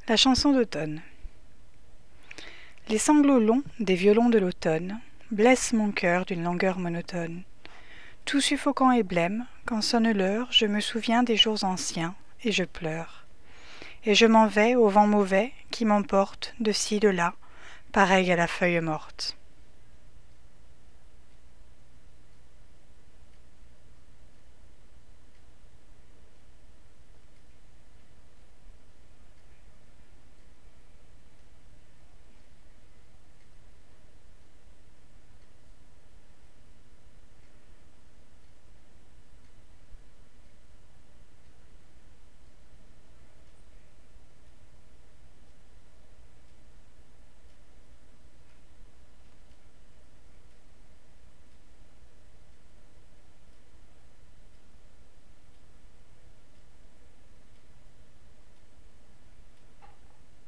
La chanson d'automne. Les sanglots longs des violons de l'automne blessent mon cœur d'une langueur monotone. Tout suffocant et blême, quand sonne l'heure, je me souviens des jours anciens, et je pleure. Et je m'en vais au vent mauvais qui m'emporte de ci, de là, pareil à la feuille morte.